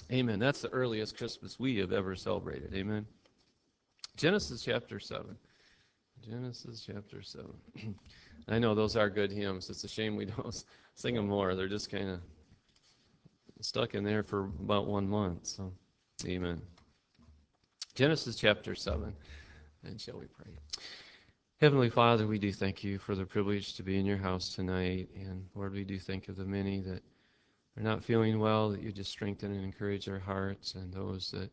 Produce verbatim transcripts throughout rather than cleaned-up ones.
Amen. That's the earliest Christmas we have ever celebrated. Amen. Genesis chapter seven. Genesis chapter seven. I know those are good hymns. It's a shame we don't sing them more. They're just kind of stuck in there for about one month. So, amen. Genesis chapter seven. And shall we pray? Heavenly Father, we do thank you for the privilege to be in your house tonight. And Lord, we do think of the many that are not feeling well, that you just strengthen and encourage their hearts, and those that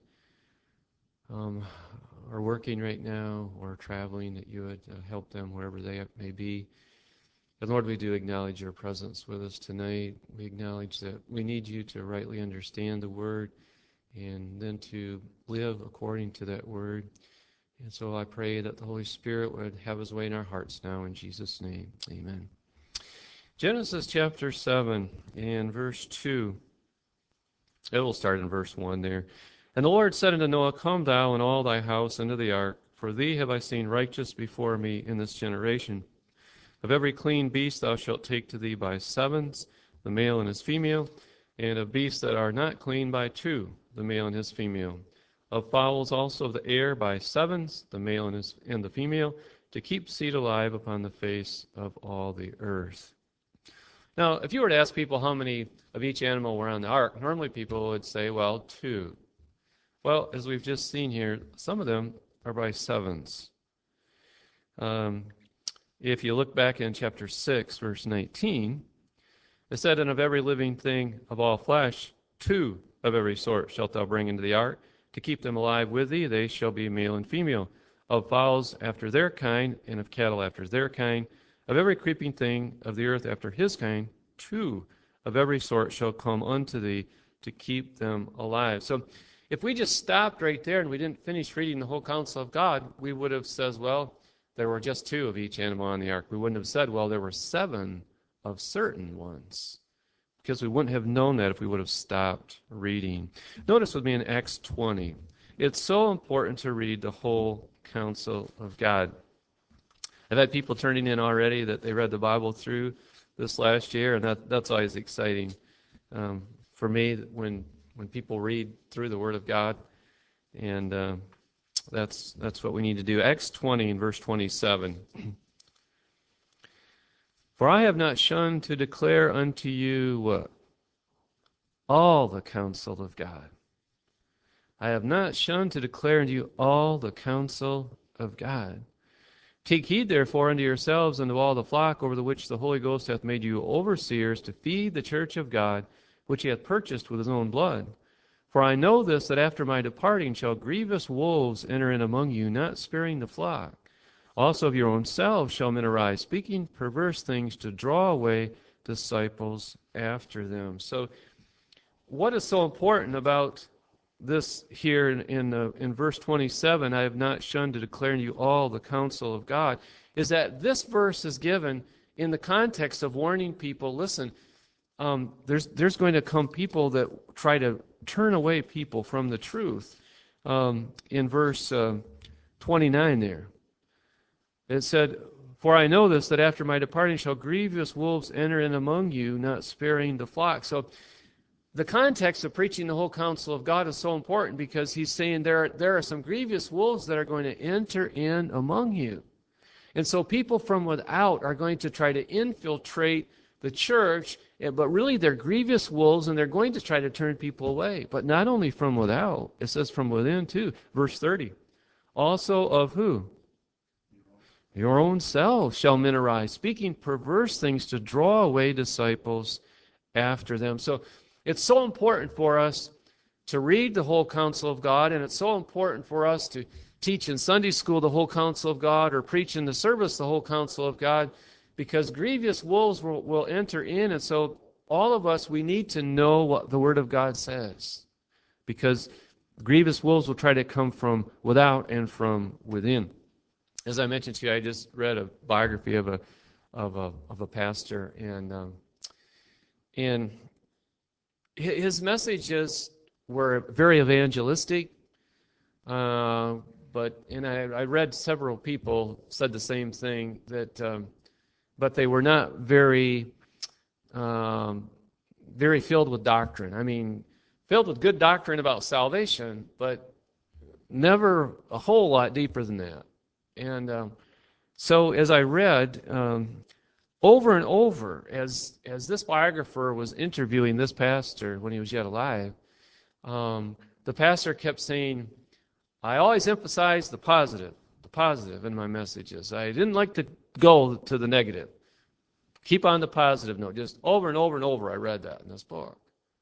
um, are working right now or traveling, that you would uh, help them wherever they may be. And Lord, we do acknowledge your presence with us tonight. We acknowledge that we need you to rightly understand the word and then to live according to that word. And so I pray that the Holy Spirit would have his way in our hearts now in Jesus' name. Amen. Genesis chapter seven and verse two. It will start in verse one there. And the Lord said unto Noah, Come thou and all thy house into the ark, for thee have I seen righteous before me in this generation. Of every clean beast thou shalt take to thee by sevens, the male and his female, and of beasts that are not clean by two, the male and his female. Of fowls also of the air by sevens, the male and, his, and the female, to keep seed alive upon the face of all the earth. Now, if you were to ask people how many of each animal were on the ark, normally people would say, well, two. Well, as we've just seen here, some of them are by sevens. Um, if you look back in chapter six, verse nineteen, it said, And of every living thing of all flesh, two of every sort shalt thou bring into the ark, to keep them alive with thee, they shall be male and female. Of fowls after their kind, and of cattle after their kind, of every creeping thing of the earth after his kind, two of every sort shall come unto thee, to keep them alive. So if we just stopped right there and we didn't finish reading the whole counsel of God, we would have said, well, there were just two of each animal on the ark. We wouldn't have said, well, there were seven of certain ones, because we wouldn't have known that if we would have stopped reading. Notice with me in Acts twenty. It's so important to read the whole counsel of God. I've had people turning in already that they read the Bible through this last year, and that, that's always exciting um, for me when when people read through the Word of God, and uh, that's that's what we need to do. Acts twenty and verse twenty-seven. For I have not shunned to declare unto you what? All the counsel of God. I have not shunned to declare unto you all the counsel of God. Take heed therefore unto yourselves and to all the flock over the which the Holy Ghost hath made you overseers, to feed the church of God, which he hath purchased with his own blood. For I know this, that after my departing shall grievous wolves enter in among you, not sparing the flock. Also of your own selves shall men arise, speaking perverse things, to draw away disciples after them. So what is so important about this here in in, uh, in verse twenty-seven, I have not shunned to declare to you all the counsel of God, is that this verse is given in the context of warning people, listen, um, there's there's going to come people that try to turn away people from the truth. Um, in verse uh, twenty-nine there, it said, For I know this, that after my departing shall grievous wolves enter in among you, not sparing the flock. So the context of preaching the whole counsel of God is so important, because he's saying there, there are some grievous wolves that are going to enter in among you. And so people from without are going to try to infiltrate the church, but really they're grievous wolves, and they're going to try to turn people away. But not only from without, it says from within too. Verse thirty. Also of who? Your own selves shall men arise, speaking perverse things, to draw away disciples after them. So it's so important for us to read the whole counsel of God, and it's so important for us to teach in Sunday school the whole counsel of God, or preach in the service the whole counsel of God, because grievous wolves will, will enter in. And so all of us, we need to know what the Word of God says, because grievous wolves will try to come from without and from within. As I mentioned to you, I just read a biography of a of a of a pastor, and um, and his messages were very evangelistic. Uh, but and I, I read several people said the same thing, that, um, but they were not very um, very filled with doctrine. I mean, filled with good doctrine about salvation, but never a whole lot deeper than that. And um, so as I read, um, over and over, as as this biographer was interviewing this pastor when he was yet alive, um, the pastor kept saying, I always emphasize the positive, the positive in my messages. I didn't like to go to the negative. Keep on the positive note. Just over and over and over, I read that in this book.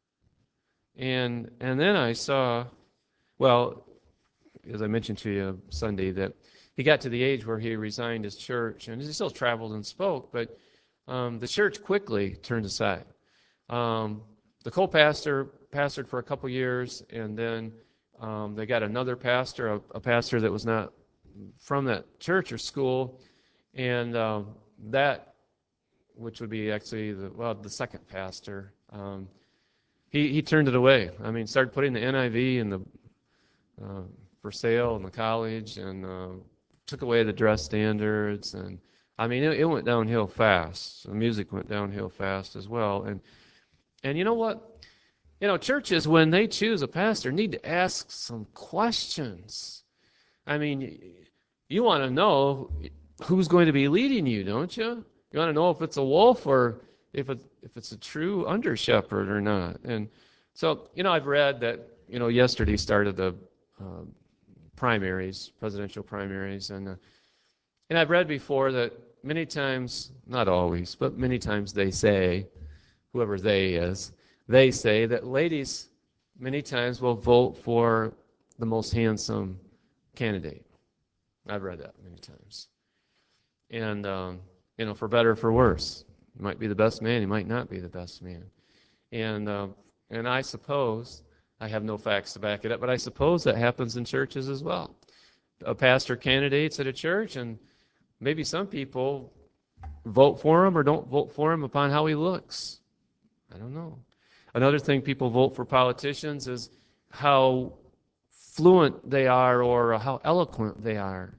And and then I saw, well, as I mentioned to you Sunday, that he got to the age where he resigned his church, and he still traveled and spoke, but um, the church quickly turned aside. Um, the co-pastor pastored for a couple years, and then um, they got another pastor, a, a pastor that was not from that church or school, and um, that, which would be actually the well the second pastor, um, he he turned it away. I mean, started putting the N I V in the uh, for sale in the college, and uh, took away the dress standards, and I mean it, it went downhill fast. The music went downhill fast as well, and and you know what? You know, churches, when they choose a pastor, need to ask some questions. I mean, you want to know who's going to be leading you, don't you? You want to know if it's a wolf or if it, if it's a true under shepherd or not. And so, you know, I've read that, you know, yesterday started the uh, primaries, presidential primaries, and uh, and I've read before that many times, not always, but many times they say, whoever they is, they say that ladies many times will vote for the most handsome candidate. I've read that many times. And, um, you know, for better or for worse. He might be the best man, he might not be the best man. And, uh, and I suppose, I have no facts to back it up, but I suppose that happens in churches as well. A pastor candidates at a church, and maybe some people vote for him or don't vote for him upon how he looks. I don't know. Another thing people vote for politicians is how fluent they are or how eloquent they are.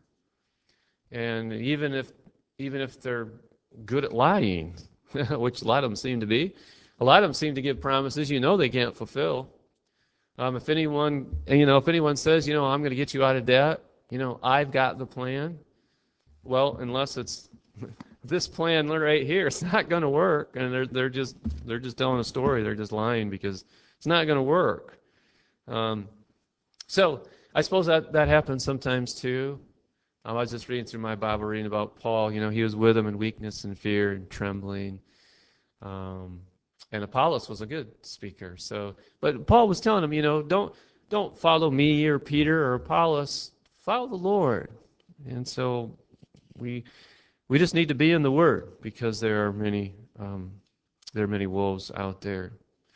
And even if even if they're good at lying, which a lot of them seem to be, a lot of them seem to give promises you know they can't fulfill. Um, if anyone, you know, if anyone says, you know, I'm going to get you out of debt, you know, I've got the plan. Well, unless it's this plan right here, it's not going to work, and they're they're just they're just telling a story. They're just lying because it's not going to work. Um, so I suppose that that happens sometimes too. Um, I was just reading through my Bible, reading about Paul. You know, he was with them in weakness and fear and trembling. Um, and Apollos was a good speaker. So, but Paul was telling them, you know, don't don't follow me or Peter or Apollos. Follow the Lord. And so we. We just need to be in the Word because there are many um, there are many wolves out there.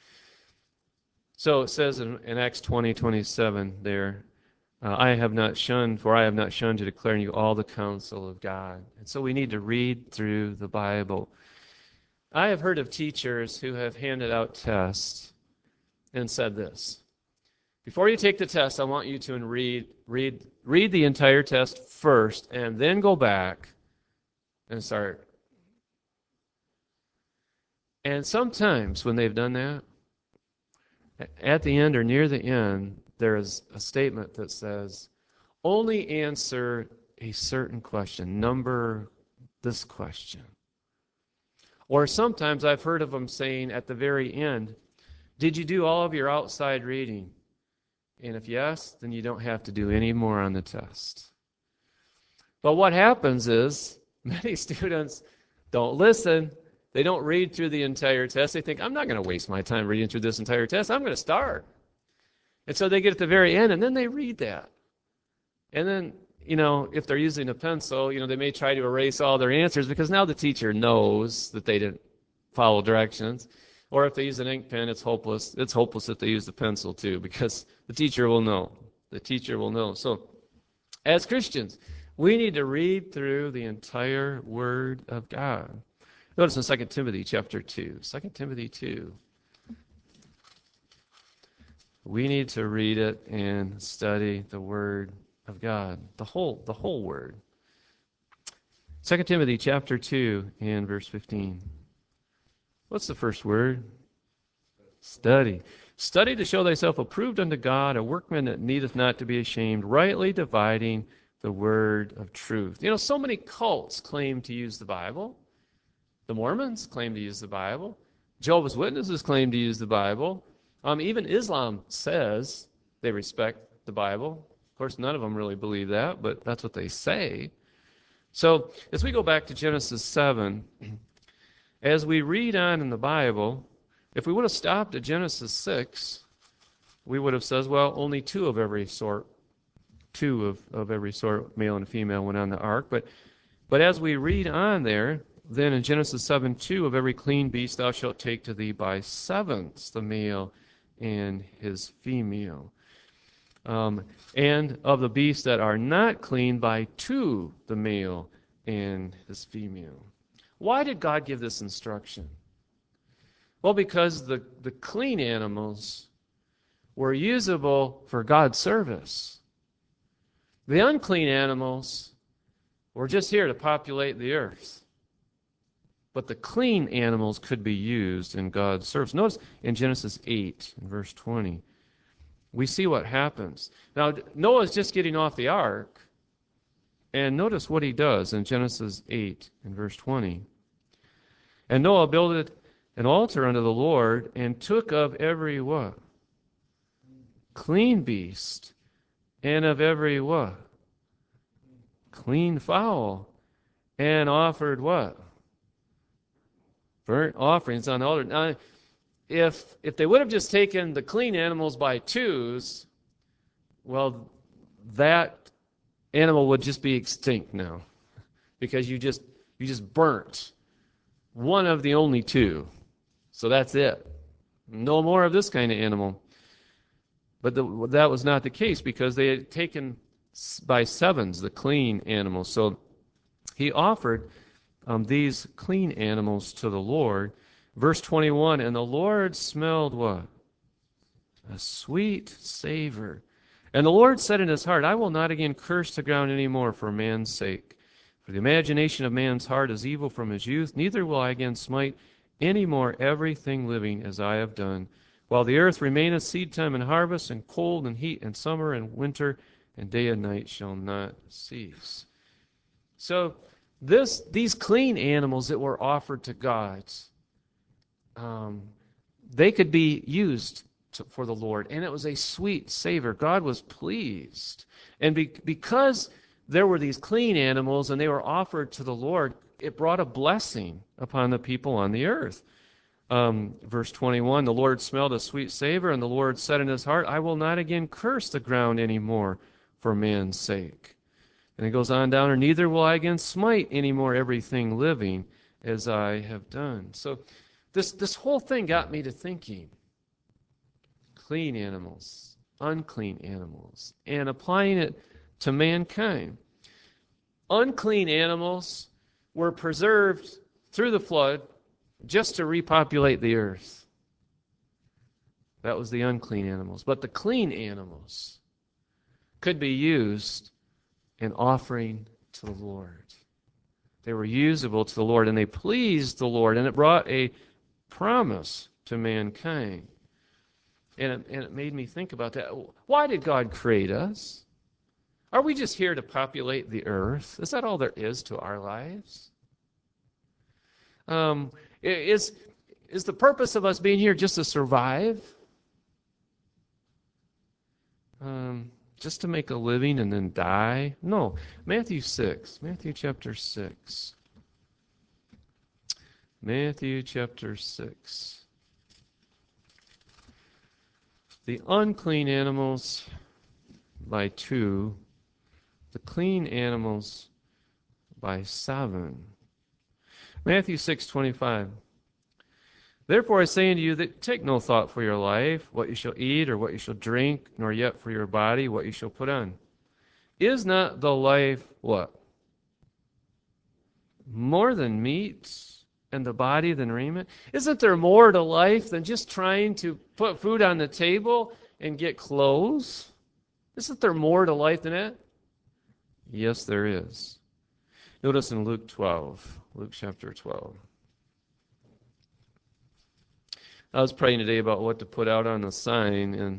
So it says in, in Acts twenty twenty-seven there, uh, I have not shunned, for I have not shunned to declare to you all the counsel of God. And so we need to read through the Bible. I have heard of teachers who have handed out tests and said this: before you take the test, I want you to read read read the entire test first, and then go back and start. And sometimes when they've done that, at the end or near the end, there is a statement that says, only answer a certain question, number this question. Or sometimes I've heard of them saying at the very end, did you do all of your outside reading? And if yes, then you don't have to do any more on the test. But what happens is, many students don't listen. They don't read through the entire test. They think, I'm not going to waste my time reading through this entire test. I'm going to start. And so they get at the very end, and then they read that. And then, you know, if they're using a pencil, you know, they may try to erase all their answers because now the teacher knows that they didn't follow directions. Or if they use an ink pen, it's hopeless. It's hopeless if they use the pencil, too, because the teacher will know. The teacher will know. So, as Christians, we need to read through the entire Word of God. Notice in Second Timothy chapter two. Second Timothy two. We need to read it and study the Word of God. The whole, the whole Word. Second Timothy chapter two and verse fifteen. What's the first word? Study. Study to show thyself approved unto God, a workman that needeth not to be ashamed, rightly dividing the word of truth. You know, so many cults claim to use the Bible. The Mormons claim to use the Bible. Jehovah's Witnesses claim to use the Bible. Um, even Islam says they respect the Bible. Of course, none of them really believe that, but that's what they say. So, as we go back to Genesis seven, as we read on in the Bible, if we would have stopped at Genesis six, we would have said, well, only two of every sort, two of, of every sort, male and female, went on the ark. But, but as we read on there, then in Genesis seven two, of every clean beast thou shalt take to thee by sevens, the male and his female. Um, and of the beasts that are not clean, by two, the male and his female. Why did God give this instruction? Well, because the, the clean animals were usable for God's service. The unclean animals were just here to populate the earth. But the clean animals could be used in God's service. Notice in Genesis eight, in verse twenty, we see what happens. Now, Noah's just getting off the ark, and notice what he does in Genesis eight, in verse twenty. And Noah builded an altar unto the Lord, and took of every what? Clean beast, and of every what? Clean fowl, and offered what? Burnt offerings on the altar. Now, if if they would have just taken the clean animals by twos, well, that animal would just be extinct now, because you just you just burnt one of the only two. So that's it. No more of this kind of animal. But the, that was not the case, because they had taken by sevens the clean animals. So he offered um, these clean animals to the Lord. Verse twenty-one, and the Lord smelled what? A sweet savor. And the Lord said in his heart, I will not again curse the ground any more for man's sake. For the imagination of man's heart is evil from his youth, neither will I again smite any more everything living as I have done. While the earth remaineth, seed time and harvest, and cold and heat, and summer and winter, and day and night shall not cease. So this these clean animals that were offered to God, um, they could be used to, for the Lord, and it was a sweet savor. God was pleased. And be, because there were these clean animals and they were offered to the Lord, it brought a blessing upon the people on the earth. Um, verse twenty-one, the Lord smelled a sweet savor, and the Lord said in his heart, I will not again curse the ground any more for man's sake. And it goes on down, or neither will I again smite any more everything living as I have done. So this, this whole thing got me to thinking. Clean animals, unclean animals, and applying it to mankind. Unclean animals were preserved through the flood just to repopulate the earth. That was the unclean animals. But the clean animals could be used in offering to the Lord. They were usable to the Lord, and they pleased the Lord, and it brought a promise to mankind. And it, and it made me think about that. Why did God create us? Are we just here to populate the earth? Is that all there is to our lives? Um, is, is the purpose of us being here just to survive? Um, just to make a living and then die? No. Matthew six. Matthew chapter six. Matthew chapter six. The unclean animals by two, the clean animals by seven. Matthew six twenty-five. Therefore I say unto you that take no thought for your life, what you shall eat or what you shall drink, nor yet for your body what you shall put on. Is not the life what? More than meat, and the body than raiment? Isn't there more to life than just trying to put food on the table and get clothes? Isn't there more to life than that? Yes, there is. Notice in Luke twelve, Luke chapter twelve. I was praying today about what to put out on the sign, and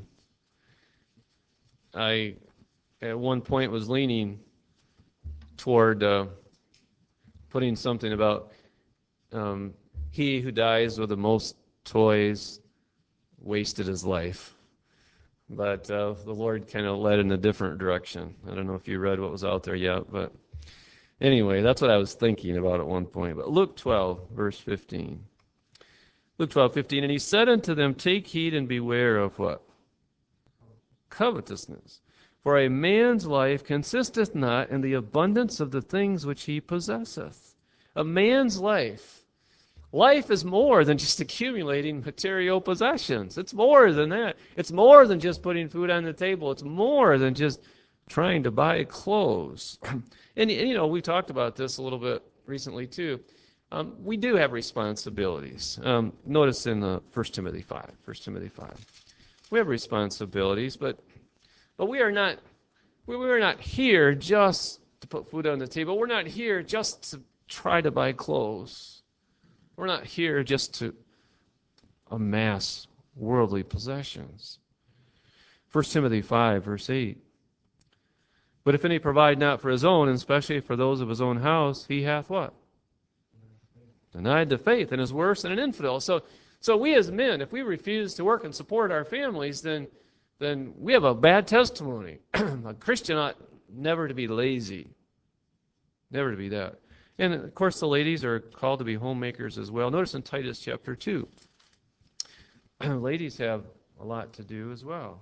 I, at one point, was leaning toward uh, putting something about um, he who dies with the most toys wasted his life. But uh, the Lord kind of led in a different direction. I don't know if you read what was out there yet, but anyway, that's what I was thinking about at one point. But Luke twelve, verse fifteen. Luke twelve, fifteen, and he said unto them, take heed and beware of what? Covetousness. For a man's life consisteth not in the abundance of the things which he possesseth. A man's life. Life is more than just accumulating material possessions. It's more than that. It's more than just putting food on the table. It's more than just trying to buy clothes. and, and, you know, we talked about this a little bit recently, too. Um, we do have responsibilities. Um, notice in uh, First Timothy five. First Timothy five. We have responsibilities, but but we are not we, we are not here just to put food on the table. We're not here just to try to buy clothes. We're not here just to amass worldly possessions. First Timothy five, verse eight. But if any provide not for his own, and especially for those of his own house, he hath what? Denied the faith, and is worse than an infidel. So, so we as men, if we refuse to work and support our families, then, then we have a bad testimony. A Christian ought never to be lazy. Never to be that. And, of course, the ladies are called to be homemakers as well. Notice in Titus chapter two, ladies have a lot to do as well.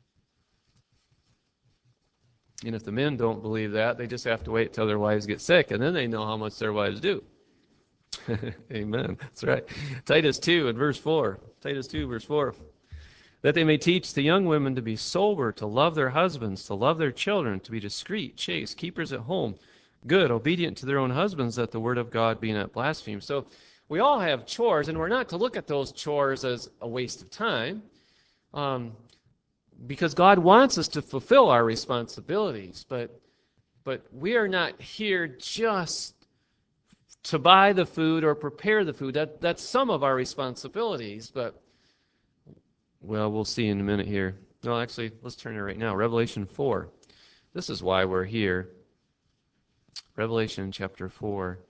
And if the men don't believe that, they just have to wait till their wives get sick, and then they know how much their wives do. Amen. That's right. Titus two and verse four. Titus two, verse four. That they may teach the young women to be sober, to love their husbands, to love their children, to be discreet, chaste, keepers at home, good, obedient to their own husbands, that the word of God be not blasphemed. So we all have chores, and we're not to look at those chores as a waste of time, um, because God wants us to fulfill our responsibilities. But but we are not here just to buy the food or prepare the food. That that's some of our responsibilities, but well, we'll see in a minute here. No, actually, let's turn it right now. Revelation four. This is why we're here. Revelation chapter four.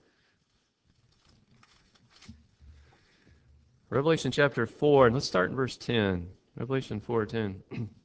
Revelation chapter four, and let's start in verse ten. Revelation four ten.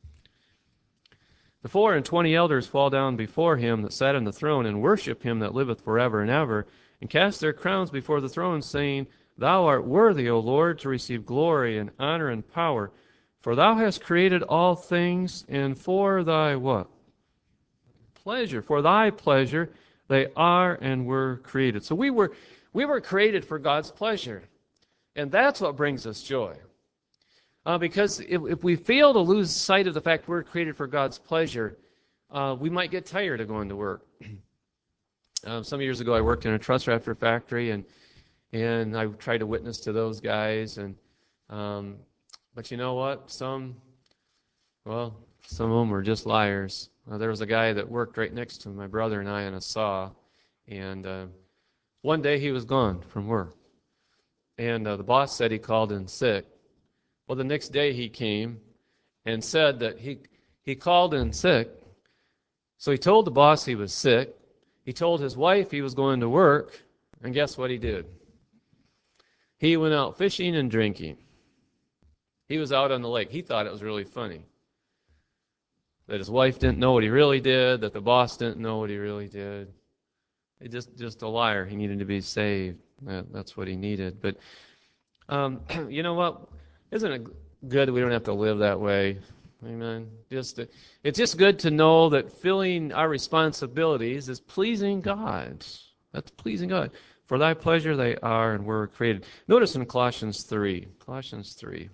The four and twenty elders fall down before him that sat on the throne, and worship him that liveth forever and ever, and cast their crowns before the throne, saying, Thou art worthy, O Lord, to receive glory and honor and power, for thou hast created all things, and for thy what? Pleasure. For thy pleasure they are and were created. So we were we were created for God's pleasure. And that's what brings us joy. Uh, because if, if we fail to lose sight of the fact we're created for God's pleasure, uh, we might get tired of going to work. um, some years ago, I worked in a truss rafter factory, and and I tried to witness to those guys. And um, but you know what? Some, well, some of them were just liars. Uh, there was a guy that worked right next to my brother and I on a saw, and uh, one day he was gone from work, and uh, the boss said he called in sick. Well, the next day he came and said that he he called in sick. So he told the boss he was sick. He told his wife he was going to work. And guess what he did? He went out fishing and drinking. He was out on the lake. He thought it was really funny that his wife didn't know what he really did, that the boss didn't know what he really did. He just just a liar. He needed to be saved. That, that's what he needed. But um, you know what? Isn't it good that we don't have to live that way? Amen. Just to, it's just good to know that filling our responsibilities is pleasing God. That's pleasing God. For thy pleasure they are and were created. Notice in Colossians three. Colossians three.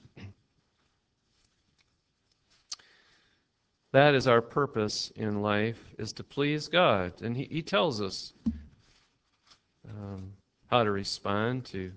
That is our purpose in life, is to please God. And he, he tells us um, how to respond to,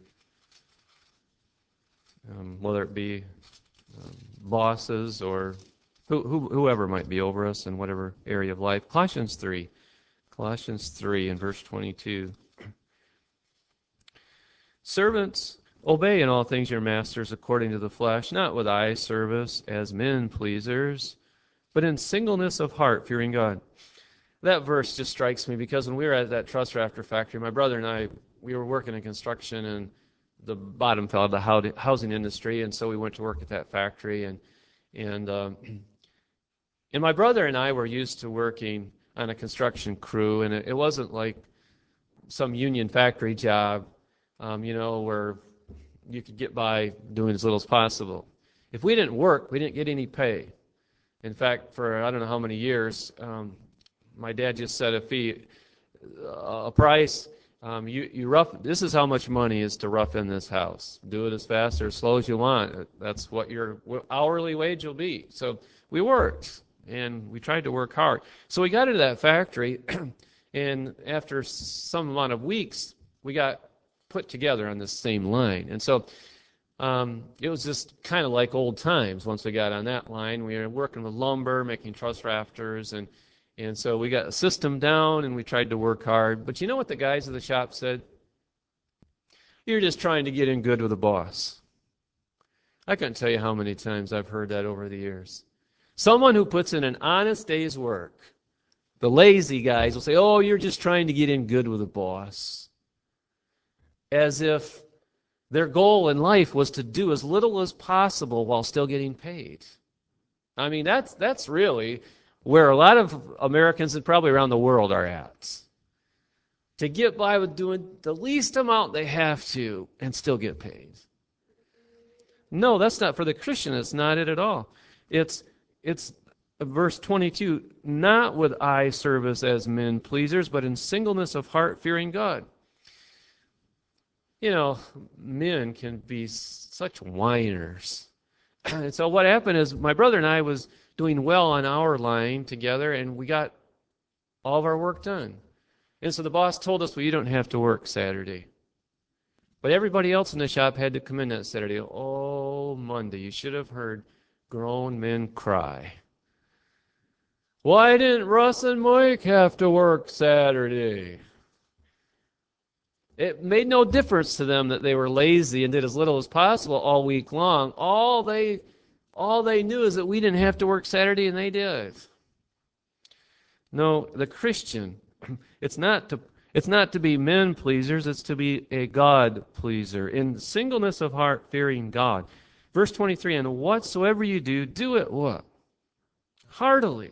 um, whether it be Um, bosses or who, who, whoever might be over us in whatever area of life. Colossians three. Colossians three and verse twenty-two. Servants, Obey in all things your masters according to the flesh, not with eye service as men pleasers, but in singleness of heart, fearing God. That verse just strikes me because when we were at that truss rafter factory, my brother and I, we were working in construction, and the bottom fell out of the housing industry, and so we went to work at that factory, and and um, and my brother and I were used to working on a construction crew, and it, it wasn't like some union factory job, um, you know, where you could get by doing as little as possible. If we didn't work, we didn't get any pay. In fact, for I don't know how many years, um, my dad just set a fee, a price. Um, you, you rough. This is how much money is to rough in this house. Do it as fast or as slow as you want. That's what your hourly wage will be. So we worked, and we tried to work hard. So we got into that factory, and after some amount of weeks, we got put together on this same line. And so um, it was just kind of like old times. Once we got on that line, we were working with lumber, making truss rafters, and And so we got a system down, and we tried to work hard. But you know what the guys at the shop said? You're just trying to get in good with the boss. I couldn't tell you how many times I've heard that over the years. Someone who puts in an honest day's work, the lazy guys will say, oh, you're just trying to get in good with the boss. As if their goal in life was to do as little as possible while still getting paid. I mean, that's that's really where a lot of Americans and probably around the world are at. To get by with doing the least amount they have to and still get paid. No, that's not for the Christian. It's not it at all. It's it's verse twenty-two, not with eye service as men pleasers, but in singleness of heart, fearing God. You know, men can be such whiners. And so what happened is my brother and I was doing well on our line together, and we got all of our work done. And so the boss told us, well, you don't have to work Saturday. But everybody else in the shop had to come in that Saturday. Oh, Monday, you should have heard grown men cry. Why didn't Russ and Mike have to work Saturday? It made no difference to them that they were lazy and did as little as possible all week long. All they all they knew is that we didn't have to work Saturday, and they did. No, the Christian, it's not to it's not to be men pleasers, it's to be a God pleaser. In singleness of heart, fearing God. Verse twenty-three, and whatsoever you do, do it what? Heartily.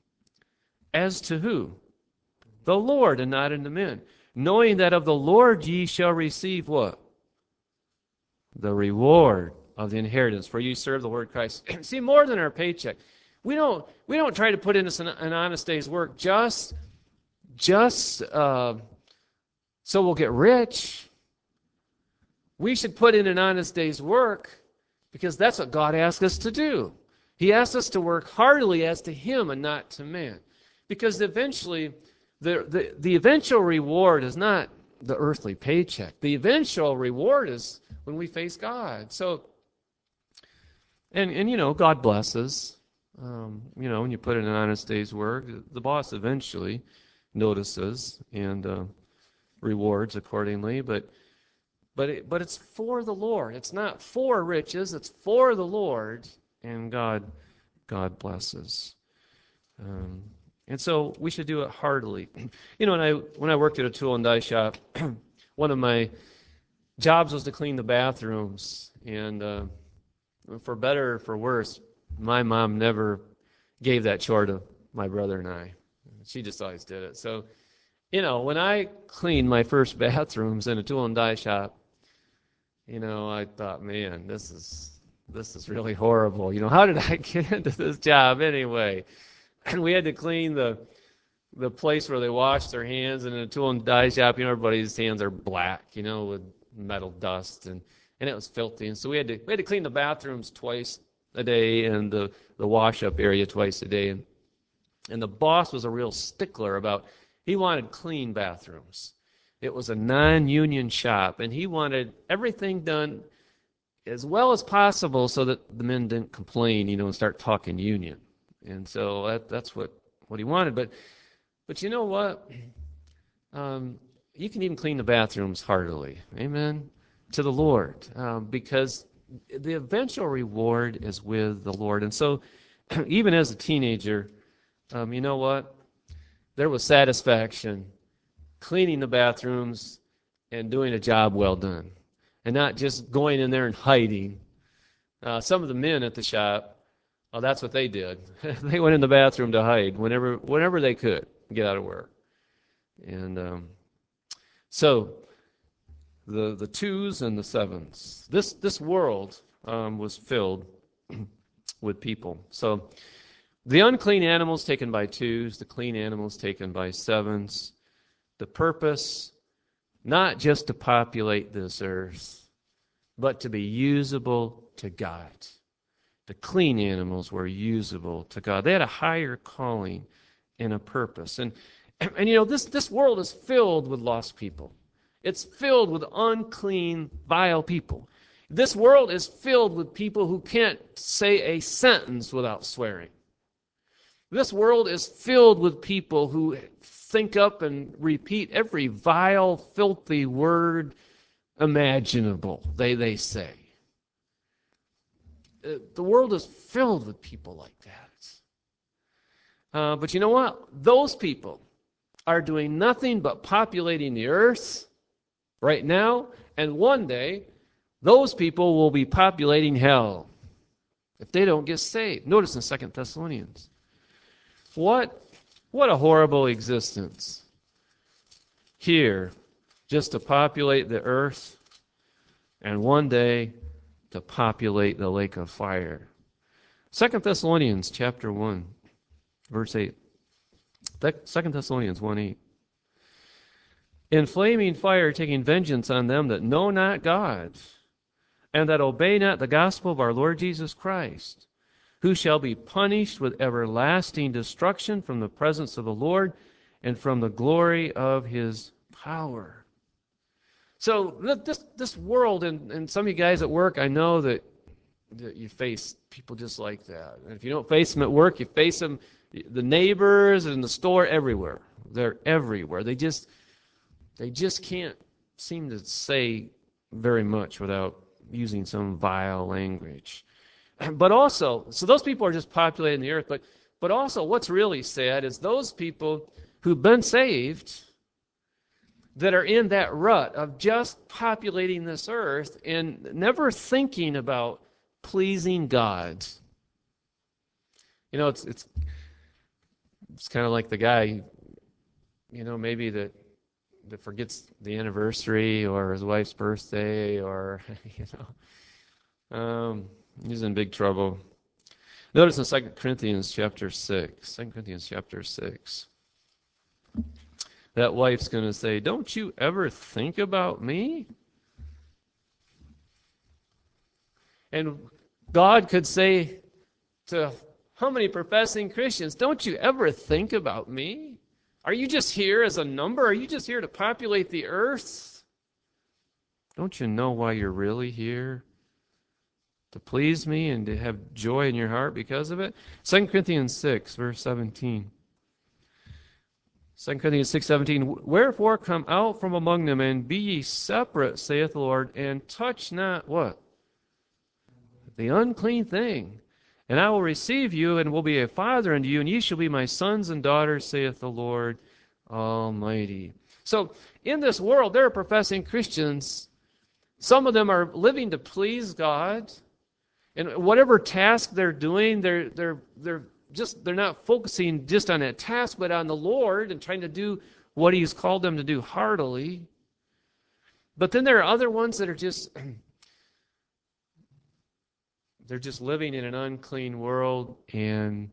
As to who? The Lord, and not unto men. Knowing that of the Lord ye shall receive what? The reward of the inheritance, for you serve the Lord Christ. See, more than our paycheck. We don't we don't try to put in an, an honest day's work just, just uh, so we'll get rich. We should put in an honest day's work because that's what God asked us to do. He asked us to work heartily as to Him and not to man. Because eventually, the, the, the eventual reward is not the earthly paycheck. The eventual reward is when we face God. So, and, and you know, God blesses. Um, you know, when you put in an honest day's work, the boss eventually notices and uh, rewards accordingly. But but it, but it's for the Lord. It's not for riches. It's for the Lord, and God God blesses. Um, and so we should do it heartily. You know, when I when I worked at a tool and die shop, one of my jobs was to clean the bathrooms, and uh, for better or for worse, my mom never gave that chore to my brother and I. She just always did it. So, you know, when I cleaned my first bathrooms in a tool and die shop, you know, I thought, man, this is this is really horrible. You know, how did I get into this job anyway? And we had to clean the the place where they wash their hands, and in a tool and die shop, you know, everybody's hands are black, you know, with metal dust, and, and it was filthy. And so we had to we had to clean the bathrooms twice a day and the, the wash-up area twice a day. And, and the boss was a real stickler about, he wanted clean bathrooms. It was a non-union shop, and he wanted everything done as well as possible so that the men didn't complain, you know, and start talking union. And so that, that's what, what he wanted. But but you know what? Um, you can even clean the bathrooms heartily. Amen? to the Lord, um, because the eventual reward is with the Lord. And so, even as a teenager, um, you know what? There was satisfaction cleaning the bathrooms and doing a job well done, and not just going in there and hiding. Uh, some of the men at the shop, oh, that's what they did. They went in the bathroom to hide whenever, whenever they could get out of work. And um, so, the the twos and the sevens. This this world um, was filled with people. So the unclean animals taken by twos, the clean animals taken by sevens. The purpose, not just to populate this earth, but to be usable to God. The clean animals were usable to God. They had a higher calling and a purpose. And and you know, this this world is filled with lost people. It's filled with unclean, vile people. This world is filled with people who can't say a sentence without swearing. This world is filled with people who think up and repeat every vile, filthy word imaginable, they, they say. The world is filled with people like that. Uh, but you know what? Those people are doing nothing but populating the earth right now, and one day, those people will be populating hell if they don't get saved. Notice in Second Thessalonians. What, what a horrible existence. Here, just to populate the earth, and one day to populate the lake of fire. Second Thessalonians chapter one, verse eight. Second Thessalonians one eight. In flaming fire taking vengeance on them that know not God, and that obey not the gospel of our Lord Jesus Christ, who shall be punished with everlasting destruction from the presence of the Lord and from the glory of his power. So this this world, and, and some of you guys at work, I know that, that you face people just like that. And if you don't face them at work, you face them, the neighbors and the store, everywhere. They're everywhere. They just they just can't seem to say very much without using some vile language. But also, so those people are just populating the earth, but but also what's really sad is those people who've been saved that are in that rut of just populating this earth and never thinking about pleasing God. You know, it's it's it's kind of like the guy, you know, maybe that that forgets the anniversary or his wife's birthday, or you know, um, he's in big trouble. Notice in Second Corinthians chapter six, Second Corinthians chapter six, that wife's going to say, "Don't you ever think about me?" And God could say to how many professing Christians, "Don't you ever think about me? Are you just here as a number? Are you just here to populate the earth? Don't you know why you're really here? To please me and to have joy in your heart because of it?" Second Corinthians six, verse seventeen. Second Corinthians six seventeen. "Wherefore come out from among them, and be ye separate, saith the Lord, and touch not" what? "The unclean thing. And I will receive you, and will be a father unto you, and ye shall be my sons and daughters, saith the Lord Almighty." So, in this world, there are professing Christians. Some of them are living to please God. And whatever task they're doing, they're they're they're just they're not focusing just on that task, but on the Lord and trying to do what He's called them to do heartily. But then there are other ones that are just they're just living in an unclean world, and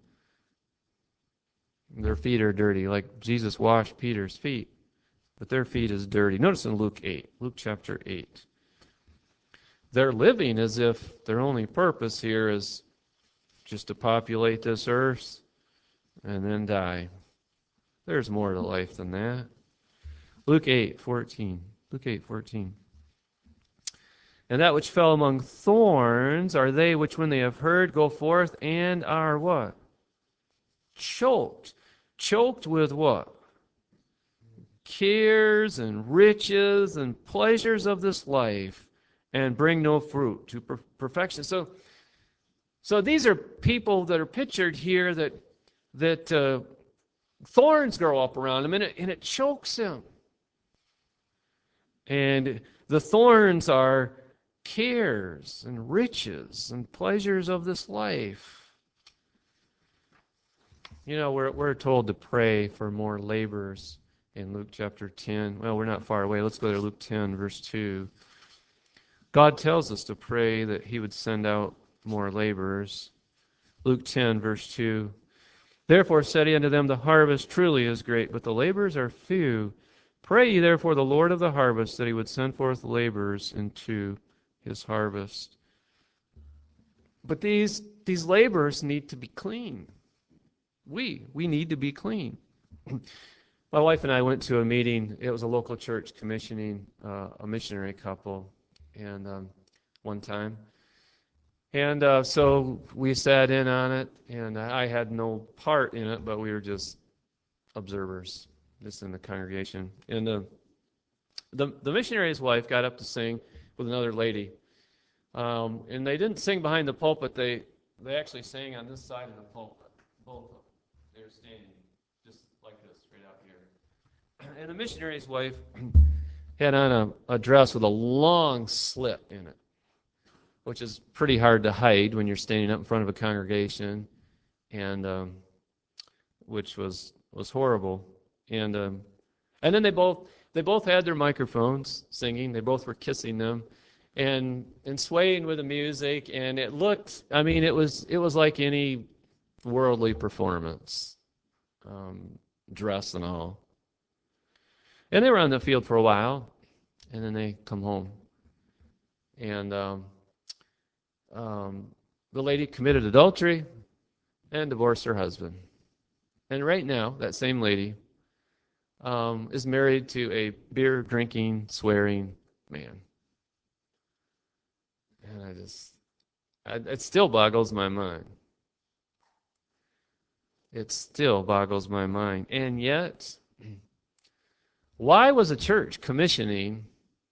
their feet are dirty. Like Jesus washed Peter's feet, but their feet is dirty. Notice in Luke eight, Luke chapter eight. They're living as if their only purpose here is just to populate this earth and then die. There's more to life than that. Luke eight fourteen. Luke eight fourteen. "And that which fell among thorns are they which, when they have heard, go forth and are" what? Choked. Choked with what? Cares and riches and pleasures of this life, and bring no fruit to per- perfection. So, so these are people that are pictured here that that uh, thorns grow up around them, and it, and it chokes them. And the thorns are cares and riches and pleasures of this life. You know, we're we're told to pray for more laborers in Luke chapter ten. Well, we're not far away. Let's go to Luke ten, verse two. God tells us to pray that he would send out more laborers. Luke ten, verse two. Therefore said he unto them, the harvest truly is great, but the laborers are few. Pray ye therefore the Lord of the harvest that he would send forth laborers into his harvest. But these these laborers need to be clean. We, we need to be clean. My wife and I went to a meeting. It was a local church commissioning uh, a missionary couple, and um, one time. And uh, so we sat in on it, and I had no part in it, but we were just observers, just in the congregation. And uh, the the missionary's wife got up to sing with another lady, um, and they didn't sing behind the pulpit. They they actually sang on this side of the pulpit. Both of them. They were standing just like this, straight out here. And the missionary's wife had on a, a dress with a long slit in it, which is pretty hard to hide when you're standing up in front of a congregation, and um, which was was horrible. And um, and then they both they both had their microphones singing. They both were kissing them, and and swaying with the music. And it looked, I mean, it was it was like any worldly performance, um, dress and all. And they were on the field for a while, and then they come home, and um, um, the lady committed adultery and divorced her husband. And right now, that same lady um, is married to a beer-drinking, swearing man. And I just, I, it still boggles my mind. It still boggles my mind. And yet, why was a church commissioning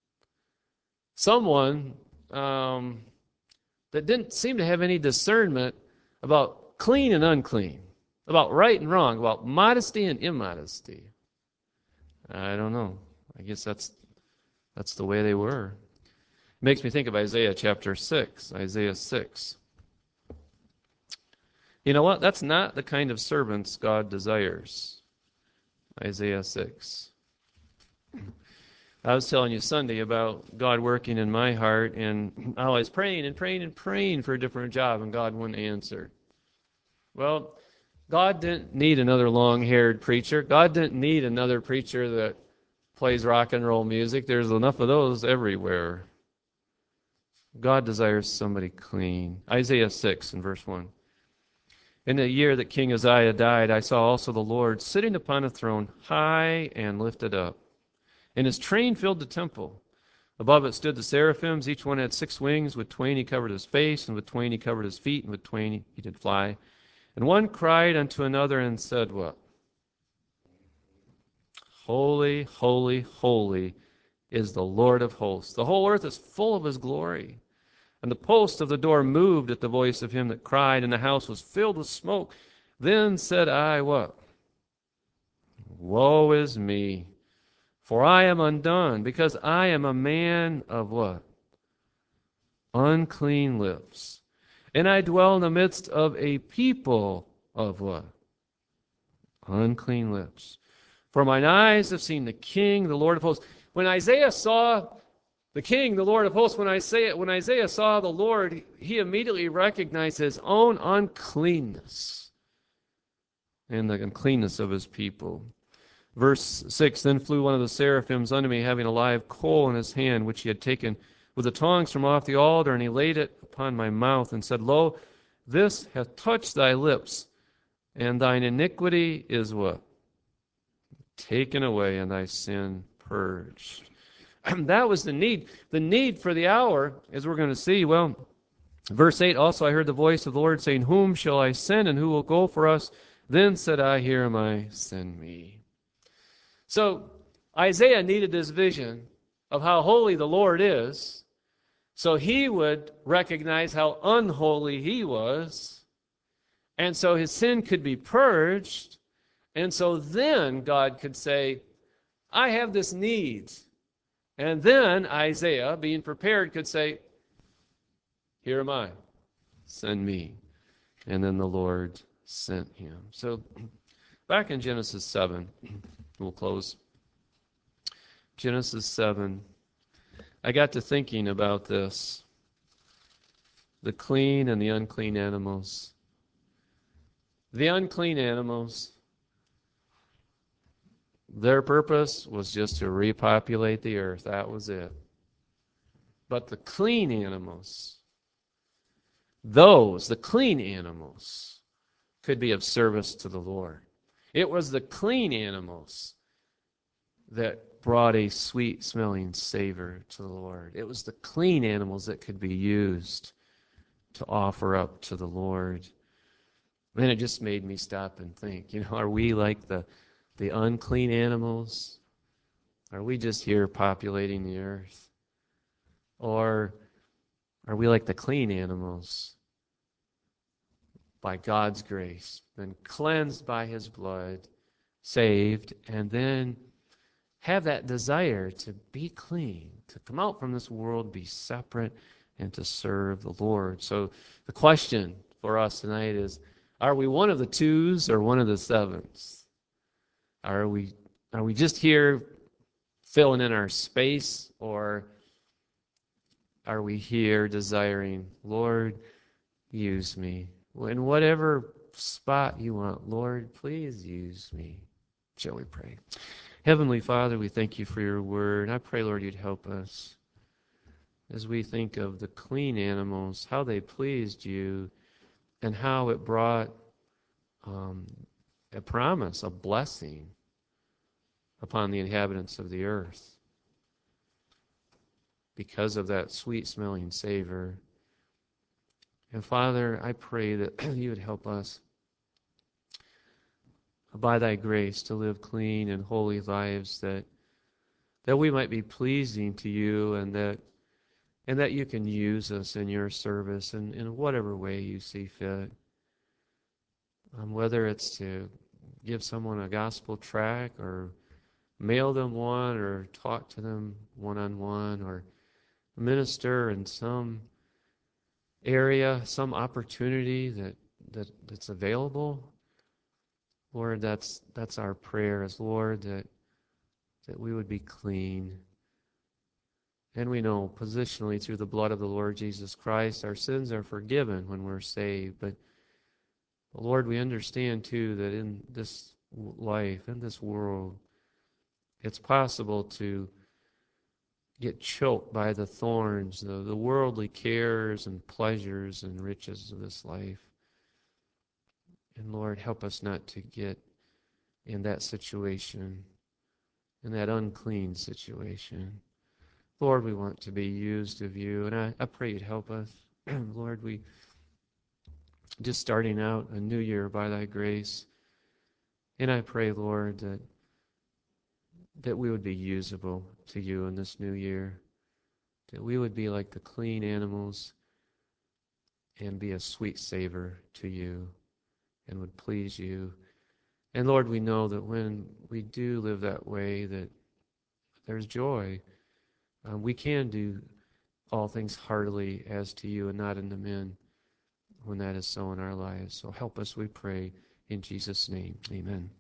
someone um, that didn't seem to have any discernment about clean and unclean, about right and wrong, about modesty and immodesty? I don't know. I guess that's that's the way they were. It makes me think of Isaiah chapter six, Isaiah six. You know what? That's not the kind of servants God desires. Isaiah six. I was telling you Sunday about God working in my heart, and I was praying and praying and praying for a different job, and God wouldn't answer. Well, God didn't need another long-haired preacher. God didn't need another preacher that plays rock and roll music. There's enough of those everywhere. God desires somebody clean. Isaiah six and verse one. In the year that King Uzziah died, I saw also the Lord sitting upon a throne, high and lifted up, and his train filled the temple. Above it stood the seraphims. Each one had six wings. With twain he covered his face, and with twain he covered his feet, and with twain he did fly. And one cried unto another and said, what? Holy, holy, holy is the Lord of hosts. The whole earth is full of his glory. And the post of the door moved at the voice of him that cried, and the house was filled with smoke. Then said I, what? Woe is me, for I am undone, because I am a man of what? Unclean lips. And I dwell in the midst of a people of what? Unclean lips. For mine eyes have seen the King, the Lord of hosts. When Isaiah saw the King, the Lord of hosts, when Isaiah, when Isaiah saw the Lord, he immediately recognized his own uncleanness and the uncleanness of his people. Verse six, then flew one of the seraphims unto me, having a live coal in his hand, which he had taken with the tongs from off the altar, and he laid it upon my mouth, and said, Lo, this hath touched thy lips, and thine iniquity is what? Taken away, and thy sin purged. That was the need. The need for the hour, as we're going to see. Well, verse eight, also I heard the voice of the Lord saying, Whom shall I send, and who will go for us? Then said I, Here am I, send me. So Isaiah needed this vision of how holy the Lord is, So he would recognize how unholy he was, and so his sin could be purged, and so then God could say, I have this need. And then Isaiah, being prepared, could say, here am I, send me. And then the Lord sent him. So back in Genesis seven, we'll close. Genesis seven, I got to thinking about this. The clean and the unclean animals. The unclean animals, their purpose was just to repopulate the earth. That was it. But the clean animals, those, the clean animals, could be of service to the Lord. It was the clean animals that brought a sweet-smelling savor to the Lord. It was the clean animals that could be used to offer up to the Lord. And it just made me stop and think, you know, are we like the, the unclean animals? Are we just here populating the earth? Or are we like the clean animals? By God's grace, been cleansed by his blood, saved, and then have that desire to be clean, to come out from this world, be separate, and to serve the Lord. So the question for us tonight is, are we one of the twos or one of the sevens? Are we are we just here filling in our space, or are we here desiring, Lord, use me? In whatever spot you want, Lord, please use me. Shall we pray? Heavenly Father, we thank you for your word. I pray, Lord, you'd help us as we think of the clean animals, how they pleased you, and how it brought um, a promise, a blessing upon the inhabitants of the earth because of that sweet-smelling savor. And Father, I pray that you would help us by thy grace to live clean and holy lives, that that we might be pleasing to you, and that and that you can use us in your service in, in whatever way you see fit. Um, whether it's to give someone a gospel tract, or mail them one, or talk to them one-on-one, or minister in some area, some opportunity that, that that's available. Lord, that's that's our prayer, is Lord, that that we would be clean. And we know positionally through the blood of the Lord Jesus Christ, our sins are forgiven when we're saved. But Lord, we understand too that in this life, in this world, it's possible to get choked by the thorns, the, the worldly cares and pleasures and riches of this life. And Lord, help us not to get in that situation, in that unclean situation. Lord, we want to be used of you, and I, I pray you'd help us. Lord, we just starting out a new year by thy grace, and I pray, Lord, that that we would be usable to you in this new year, that we would be like the clean animals and be a sweet savor to you and would please you. And Lord, we know that when we do live that way, that there's joy. Um, we can do all things heartily as to you and not unto men, when that is so in our lives. So help us, we pray, in Jesus' name. Amen.